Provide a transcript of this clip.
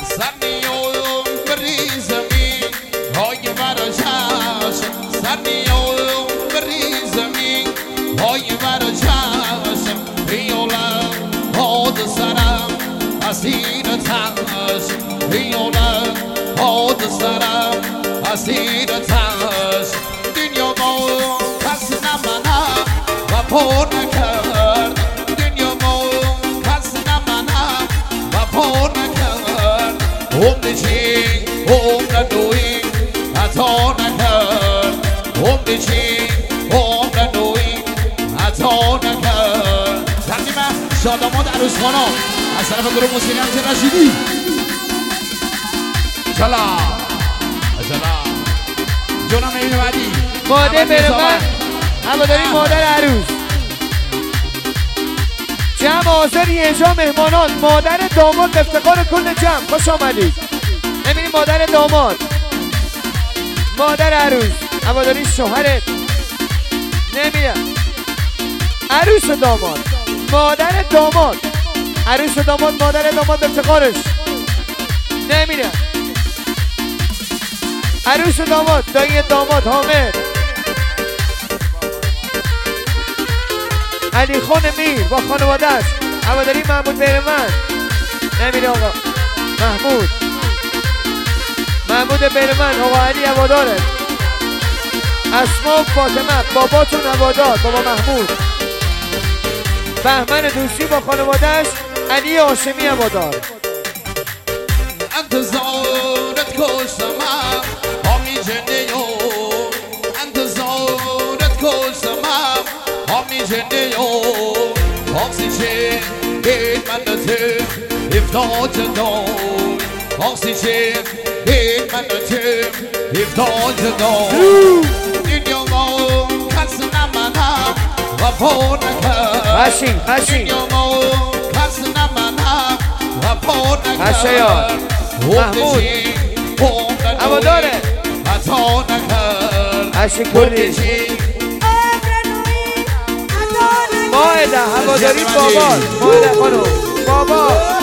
سرنیوم بریزمی های برچش سرنیوم بریزمی های برچش بیولم هاد سرم اسیر تش بیولم هاد سرم اسیر تش دنیا با کس نمنم و پر نکرد دنیا با کس نمنم و پر نکرد عمر چی عمر دوی عطا نکرد عمر چی عمر دوی عطا نکرد تقدیم شاداماد عروس خانم از طرف گروه موسیقی همچه رشیدی سلام سلام جونم این بعدی مادر برمن اما داریم مادر عروس جمع حاضر اینجا مهمانان مادر داماد افتخار کل جمع خوش آمدید نمیدیم مادر داماد مادر عروس اما داریم شوهرت نمیدیم عروس داماد مادر داماد عروس داماد مادر داماد افتخارش نمیدیم عروس داماد دایی داماد حامد علی خان میر با خانواده‌اش هواداری محمود بیرمن نمیره آقا محمود بیرمن آقا علی هواداره اسما و فاطمه باباتون هوادار بابا محمود بهمن دوستی با خانواده‌اش علی هاشمی هوادار انتظارت کشتم همی جنیو انتظارت کشتم همی جنیو آقسی چه هیت منته افتاد جدای آقسی چه هیت منته افتاد جدای دنیا ما کس نمنم و پا نکرد هشین دنیا ما کس نمنم و پا هشیار نکرد محمود هواداره عطا نکرد هشین کلی ماهده هواداری بابا ماهده خانم بابا